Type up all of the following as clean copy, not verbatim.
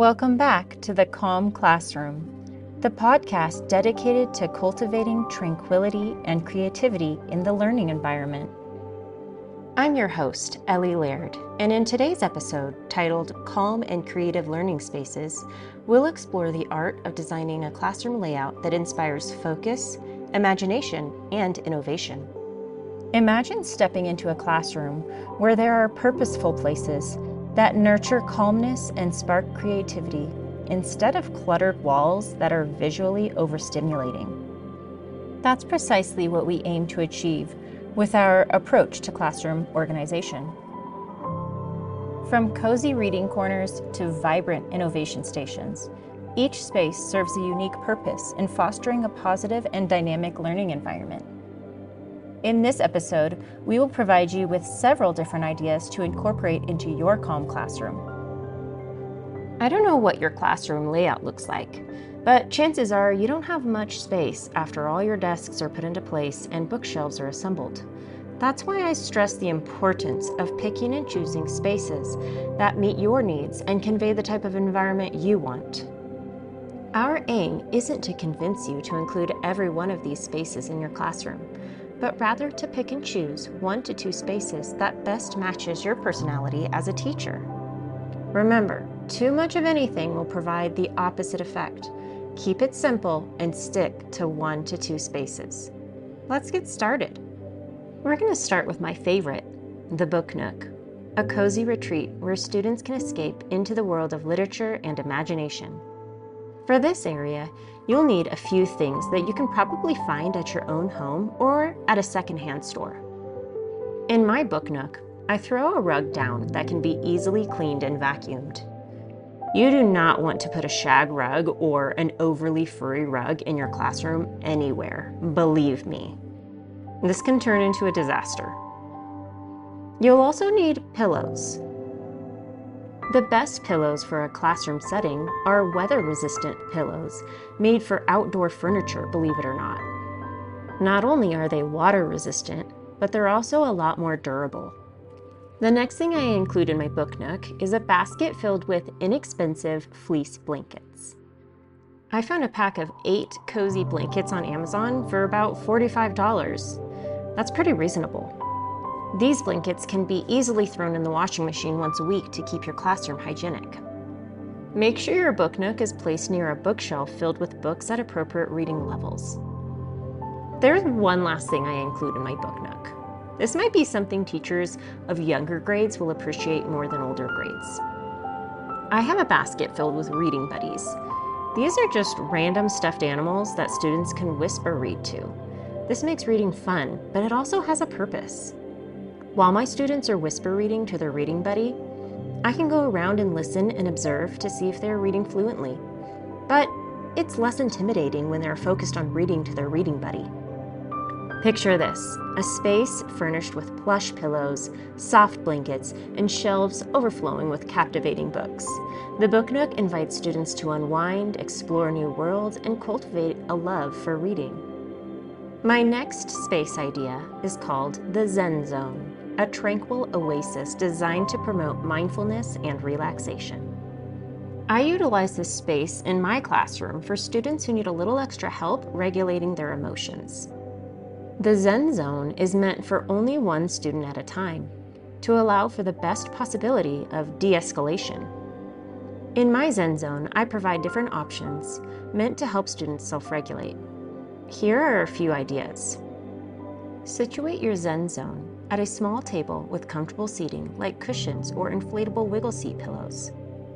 Welcome back to the Calm Classroom, the podcast dedicated to cultivating tranquility and creativity in the learning environment. I'm your host, Ellie Laird, and in today's episode, titled Calm and Creative Learning Spaces, we'll explore the art of designing a classroom layout that inspires focus, imagination, and innovation. Imagine stepping into a classroom where there are purposeful places that nurture calmness and spark creativity instead of cluttered walls that are visually overstimulating. That's precisely what we aim to achieve with our approach to classroom organization. From cozy reading corners to vibrant innovation stations, each space serves a unique purpose in fostering a positive and dynamic learning environment. In this episode, we will provide you with several different ideas to incorporate into your Calm classroom. I don't know what your classroom layout looks like, but chances are you don't have much space after all your desks are put into place and bookshelves are assembled. That's why I stress the importance of picking and choosing spaces that meet your needs and convey the type of environment you want. Our aim isn't to convince you to include every one of these spaces in your classroom, but rather to pick and choose 1 to 2 spaces that best matches your personality as a teacher. Remember, too much of anything will provide the opposite effect. Keep it simple and stick to 1 to 2 spaces. Let's get started. We're going to start with my favorite, the Book Nook, a cozy retreat where students can escape into the world of literature and imagination. For this area, you'll need a few things that you can probably find at your own home or at a secondhand store. In my Book Nook, I throw a rug down that can be easily cleaned and vacuumed. You do not want to put a shag rug or an overly furry rug in your classroom anywhere, believe me. This can turn into a disaster. You'll also need pillows. The best pillows for a classroom setting are weather-resistant pillows made for outdoor furniture, believe it or not. Not only are they water-resistant, but they're also a lot more durable. The next thing I include in my Book Nook is a basket filled with inexpensive fleece blankets. I found a pack of 8 cozy blankets on Amazon for about $45. That's pretty reasonable. These blankets can be easily thrown in the washing machine once a week to keep your classroom hygienic. Make sure your Book Nook is placed near a bookshelf filled with books at appropriate reading levels. There's one last thing I include in my Book Nook. This might be something teachers of younger grades will appreciate more than older grades. I have a basket filled with reading buddies. These are just random stuffed animals that students can whisper read to. This makes reading fun, but it also has a purpose. While my students are whisper reading to their reading buddy, I can go around and listen and observe to see if they're reading fluently. But it's less intimidating when they're focused on reading to their reading buddy. Picture this, a space furnished with plush pillows, soft blankets, and shelves overflowing with captivating books. The Book Nook invites students to unwind, explore new worlds, and cultivate a love for reading. My next space idea is called the Zen Zone, a tranquil oasis designed to promote mindfulness and relaxation. I utilize this space in my classroom for students who need a little extra help regulating their emotions. The Zen Zone is meant for only 1 student at a time, to allow for the best possibility of de-escalation. In my Zen Zone, I provide different options meant to help students self-regulate. Here are a few ideas. Situate your Zen Zone at a small table with comfortable seating like cushions or inflatable wiggle seat pillows.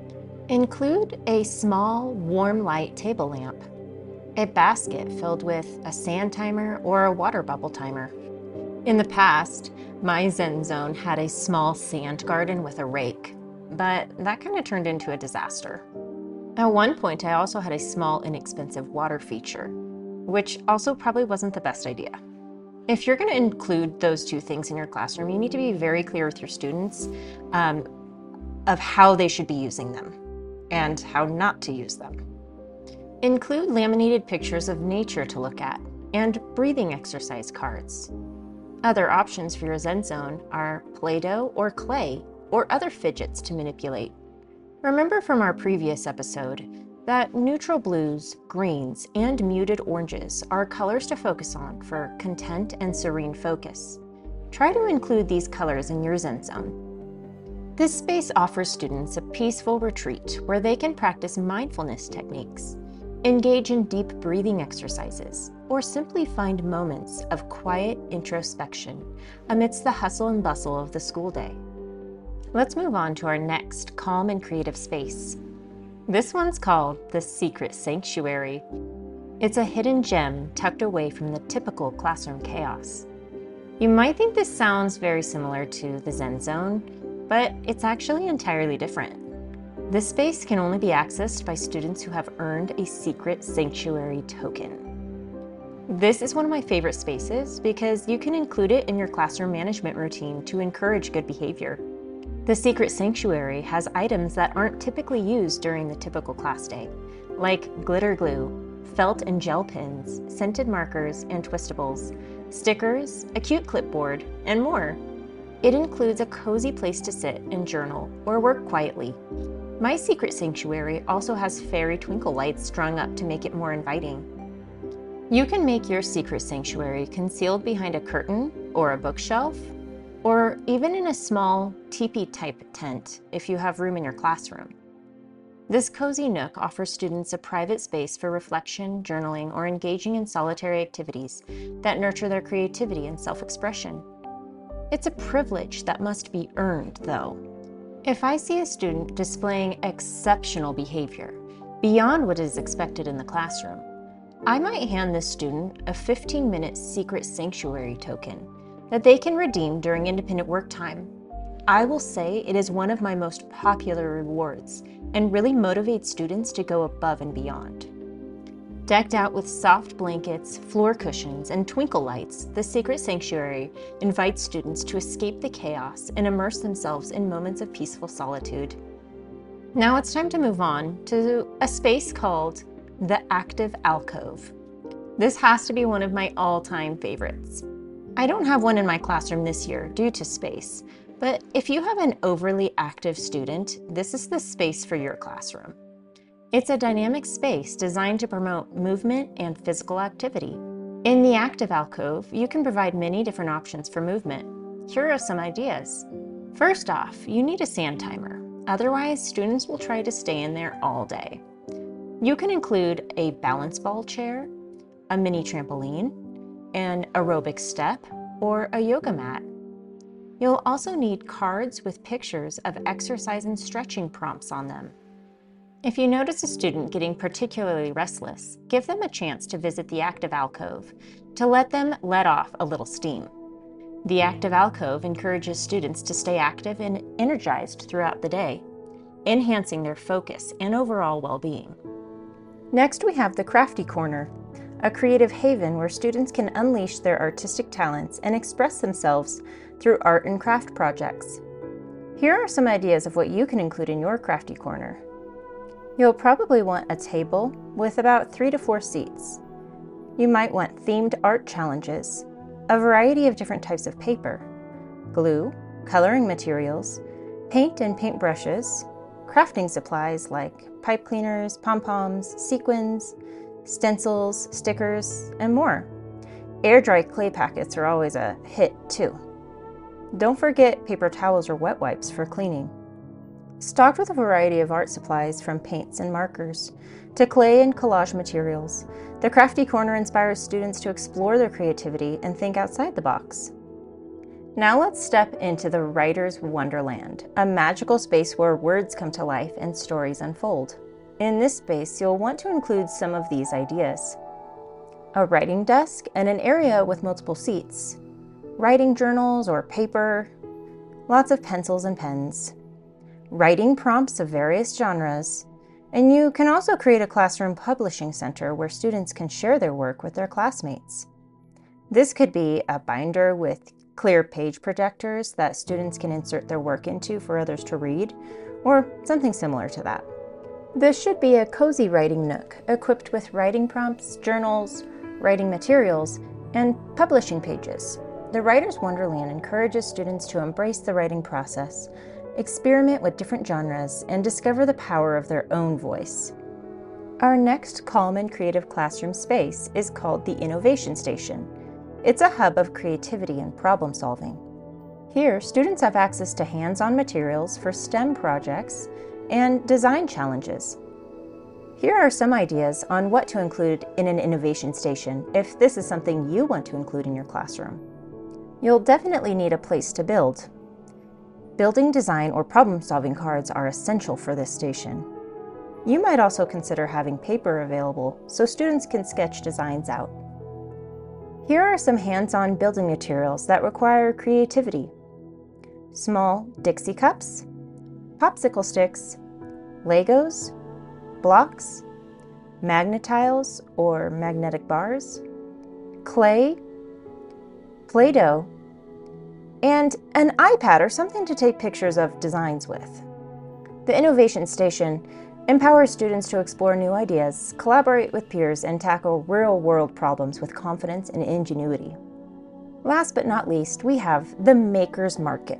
Include a small, warm light table lamp, a basket filled with a sand timer or a water bubble timer. In the past, my Zen Zone had a small sand garden with a rake, but that kind of turned into a disaster. At one point, I also had a small, inexpensive water feature, which also probably wasn't the best idea. If you're going to include those 2 things in your classroom, you need to be very clear with your students of how they should be using them and how not to use them. Include laminated pictures of nature to look at and breathing exercise cards. Other options for your Zen Zone are Play-Doh or clay or other fidgets to manipulate. Remember from our previous episode that neutral blues, greens, and muted oranges are colors to focus on for content and serene focus. Try to include these colors in your Zen zone. This space offers students a peaceful retreat where they can practice mindfulness techniques, engage in deep breathing exercises, or simply find moments of quiet introspection amidst the hustle and bustle of the school day. Let's move on to our next calm and creative space. This one's called the Secret Sanctuary. It's a hidden gem tucked away from the typical classroom chaos. You might think this sounds very similar to the Zen Zone, but it's actually entirely different. This space can only be accessed by students who have earned a Secret Sanctuary token. This is one of my favorite spaces because you can include it in your classroom management routine to encourage good behavior. The Secret Sanctuary has items that aren't typically used during the typical class day, like glitter glue, felt and gel pens, scented markers and twistables, stickers, a cute clipboard, and more. It includes a cozy place to sit and journal or work quietly. My Secret Sanctuary also has fairy twinkle lights strung up to make it more inviting. You can make your Secret Sanctuary concealed behind a curtain or a bookshelf, or even in a small teepee-type tent if you have room in your classroom. This cozy nook offers students a private space for reflection, journaling, or engaging in solitary activities that nurture their creativity and self-expression. It's a privilege that must be earned, though. If I see a student displaying exceptional behavior beyond what is expected in the classroom, I might hand this student a 15-minute Secret Sanctuary token that they can redeem during independent work time. I will say it is one of my most popular rewards and really motivates students to go above and beyond. Decked out with soft blankets, floor cushions, and twinkle lights, the Secret Sanctuary invites students to escape the chaos and immerse themselves in moments of peaceful solitude. Now it's time to move on to a space called the Active Alcove. This has to be one of my all-time favorites. I don't have one in my classroom this year due to space, but if you have an overly active student, this is the space for your classroom. It's a dynamic space designed to promote movement and physical activity. In the Active Alcove, you can provide many different options for movement. Here are some ideas. First off, you need a sand timer. Otherwise, students will try to stay in there all day. You can include a balance ball chair, a mini trampoline, an aerobic step, or a yoga mat. You'll also need cards with pictures of exercise and stretching prompts on them. If you notice a student getting particularly restless, give them a chance to visit the Active Alcove to let them let off a little steam. The Active Alcove encourages students to stay active and energized throughout the day, enhancing their focus and overall well-being. Next, we have the Crafty Corner, a creative haven where students can unleash their artistic talents and express themselves through art and craft projects. Here are some ideas of what you can include in your Crafty Corner. You'll probably want a table with about 3 to 4 seats. You might want themed art challenges, a variety of different types of paper, glue, coloring materials, paint and paint brushes, crafting supplies like pipe cleaners, pom-poms, sequins, stencils, stickers, and more. Air-dry clay packets are always a hit too. Don't forget paper towels or wet wipes for cleaning. Stocked with a variety of art supplies from paints and markers to clay and collage materials, the Crafty Corner inspires students to explore their creativity and think outside the box. Now let's step into the Writer's Wonderland, a magical space where words come to life and stories unfold. In this space, you'll want to include some of these ideas: a writing desk and an area with multiple seats, writing journals or paper, lots of pencils and pens, writing prompts of various genres, and you can also create a classroom publishing center where students can share their work with their classmates. This could be a binder with clear page projectors that students can insert their work into for others to read, or something similar to that. This should be a cozy writing nook equipped with writing prompts, journals, writing materials, and publishing pages. The Writer's Wonderland encourages students to embrace the writing process experiment with different genres, and discover the power of their own voice. Our next calm and creative classroom space is called the Innovation Station. It's a hub of creativity and problem solving. Here, students have access to hands-on materials for STEM projects and design challenges. Here are some ideas on what to include in an innovation station if this is something you want to include in your classroom. You'll definitely need a place to build. Building design or problem-solving cards are essential for this station. You might also consider having paper available so students can sketch designs out. Here are some hands-on building materials that require creativity. Small Dixie cups, popsicle sticks, Legos, blocks, magnetiles or magnetic bars, clay, Play-Doh, and an iPad or something to take pictures of designs with. The Innovation Station empowers students to explore new ideas, collaborate with peers, and tackle real-world problems with confidence and ingenuity. Last but not least, we have the Maker's Market,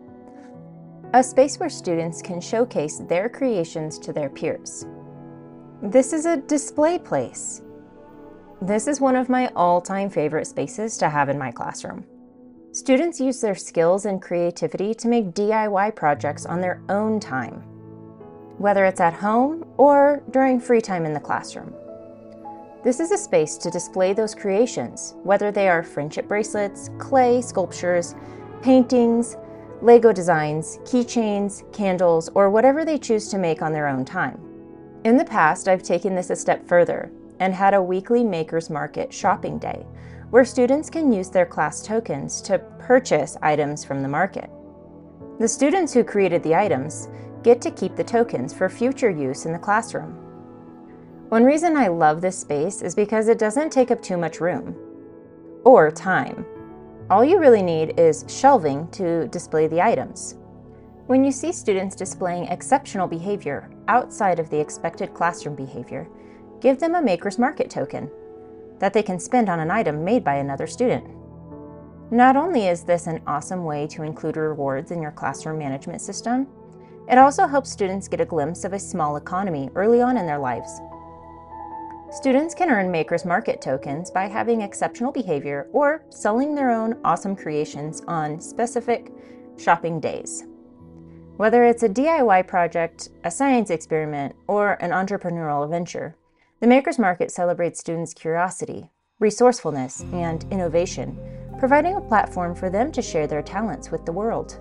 a space where students can showcase their creations to their peers. This is a display place. This is one of my all-time favorite spaces to have in my classroom. Students use their skills and creativity to make DIY projects on their own time, whether it's at home or during free time in the classroom. This is a space to display those creations, whether they are friendship bracelets, clay sculptures, paintings, Lego designs, keychains, candles, or whatever they choose to make on their own time. In the past, I've taken this a step further and had a weekly Maker's Market shopping day, where students can use their class tokens to purchase items from the market. The students who created the items get to keep the tokens for future use in the classroom. One reason I love this space is because it doesn't take up too much room or time. All you really need is shelving to display the items. When you see students displaying exceptional behavior outside of the expected classroom behavior, give them a Maker's Market token that they can spend on an item made by another student. Not only is this an awesome way to include rewards in your classroom management system, it also helps students get a glimpse of a small economy early on in their lives. Students can earn Maker's Market tokens by having exceptional behavior or selling their own awesome creations on specific shopping days. Whether it's a DIY project, a science experiment, or an entrepreneurial venture, the Maker's Market celebrates students' curiosity, resourcefulness, and innovation, providing a platform for them to share their talents with the world.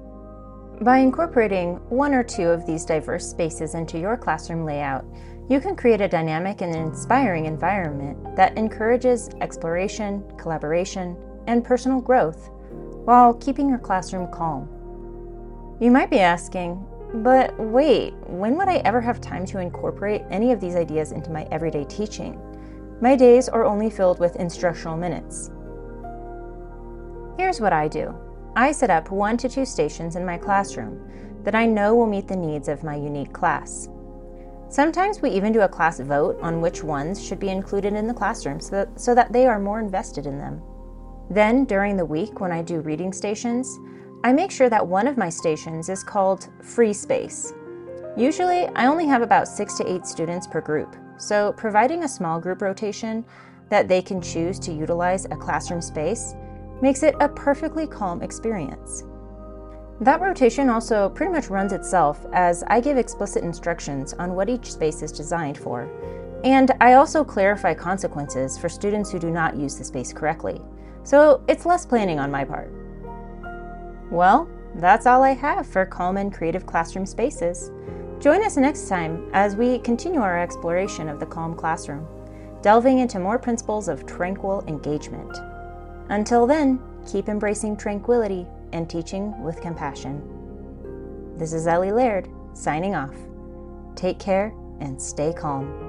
By incorporating one or two of these diverse spaces into your classroom layout, you can create a dynamic and inspiring environment that encourages exploration, collaboration, and personal growth, while keeping your classroom calm. You might be asking, but wait, when would I ever have time to incorporate any of these ideas into my everyday teaching? My days are only filled with instructional minutes. Here's what I do. I set up 1 to 2 stations in my classroom that I know will meet the needs of my unique class. Sometimes we even do a class vote on which ones should be included in the classroom so that they are more invested in them. Then, during the week when I do reading stations, I make sure that one of my stations is called Free Space. Usually, I only have about 6 to 8 students per group, so providing a small group rotation that they can choose to utilize a classroom space makes it a perfectly calm experience. That rotation also pretty much runs itself as I give explicit instructions on what each space is designed for, and I also clarify consequences for students who do not use the space correctly, so it's less planning on my part. Well, that's all I have for calm and creative classroom spaces. Join us next time as we continue our exploration of the calm classroom, delving into more principles of tranquil engagement. Until then, keep embracing tranquility and teaching with compassion. This is Ellie Laird, signing off. Take care and stay calm.